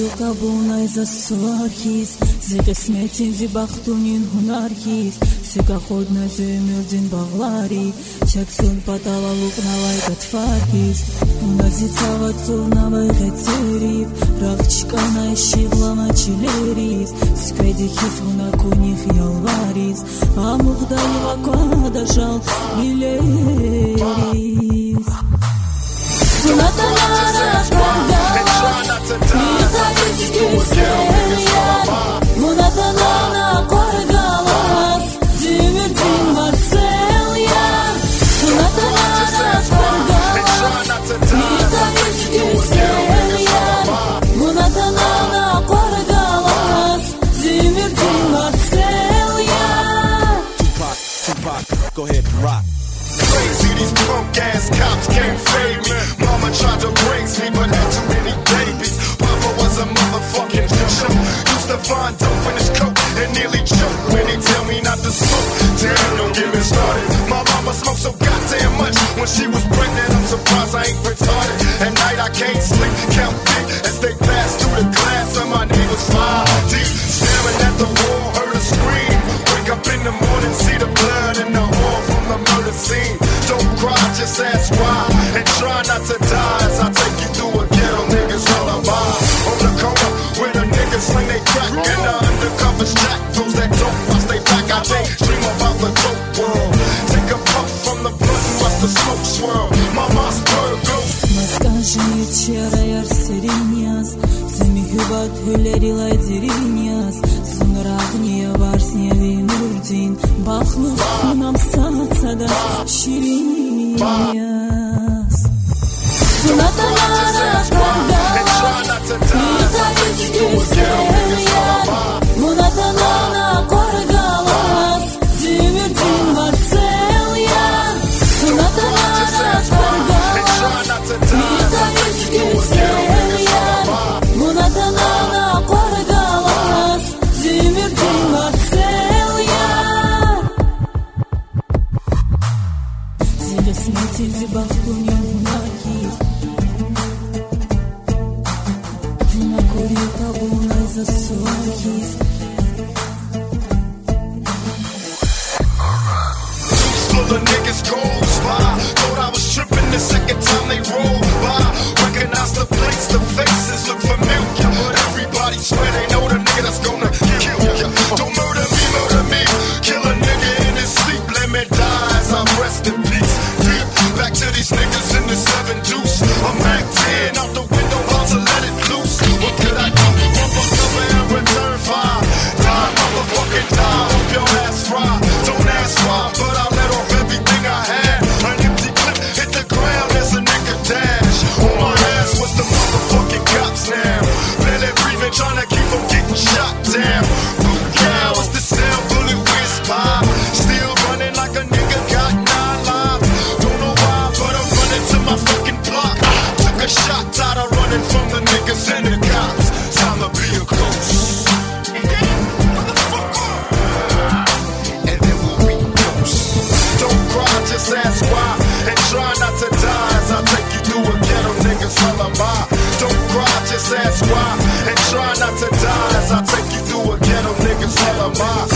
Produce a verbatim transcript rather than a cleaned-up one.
Կաբունայ զասուարհիս Զիգես մեծին զիբախտունին հունարհիս Սյուկա խոդնա զույմյուրդին բաղլարի Չեքսուն պատավալուկ նավայ գտվարհիս Ունազի ծաղացուր նավայ ղեցերիվ Ռաղչկանայ շիղլանա չիլերիս Սկայդիքիս հունակունիխ յալվարիս Ամուղդայ վակադաշալ միլերիս Սունատանարա կարգալաս Միրտայից կյուսելյան Մունատանանա կարգալաս Զիմիրտին վարցելյան Սունատանարա կարգալաս Միրտայից կյուսելյան Մունատանանա կարգալաս Զիմիրտին վարցելյան Tupac, Tupac, go ahead and rock Crazy, these punk ass cops can't fade me. Mama tried to raise me, but had too many babies. Papa was a motherfucking joke. Used to find dope in his coat and nearly choke when he tell me not to smoke. Damn, don't get me started. My mama smoked so goddamn much when she was pregnant. I'm surprised I ain't retarded. At night I can't sleep, count feet as they pass through the glass of my neighbor's five deep. Staring at the wall, heard a scream. Wake up in the morning, see the blood and the oil from the murder scene. Don't cry, just ask why. And try not to die as I take you through a ghetto nigga's lullaby. On the corner where the niggas sling they crack and the undercovers jack. Those that don't watch they back, I daydream about the dope world. Take a puff from the blunt and watch the smoke swirl. Mama's bird goes. Maskajni çerayar serinyas Zemi hübat hüleri laydirinyas Sunrağniya varsniya vinurdin Baklıf unam satsada şirinyas Sunatalara kargalas Mirtayız güzelyan Munatanana korgalas Zümürtin varselyan Sunatalara kargalas Mirtayız güzelyan Munatanana korgalas Zümürtin varselyan Zilesmeti zibahtunin hunarhis Vunakori kabunay zasuarhis Full of niggas goes by. Thought I was tripping the second time they rolled by. Recognize the plates, the faces look familiar, but everybody swear they know the nigga that's gonna kill ya. Don't murder me, murder me. Kill a nigga in his sleep, let me die as I rest in peace. Deep back to these niggas in the seven deuce. I'm Mac ten out the window, about to let it loose. What could I do? Bump a cover and return fire. Die, motherfucking die. Hope your ass fry. Don't ask why, but I let off everything I had. An empty clip hit the ground as a nigga dash. On my ass was the motherfucking cops now. Barely breathing, trying to keep from getting shot down. Boot cow, it's the sound, bullet whiz pie. Still running like a nigga got nine lives. Don't know why, but I'm running to my fucking block. Took a shot, tired of running from the niggas and the cops. Time to be a ghost. And then we'll be ghosts. Don't cry, just ask why. And try not to die as I take you through a ghetto nigga's lullaby. Don't cry, just ask why. And try not to die as I take you through a ghetto nigga's lullaby.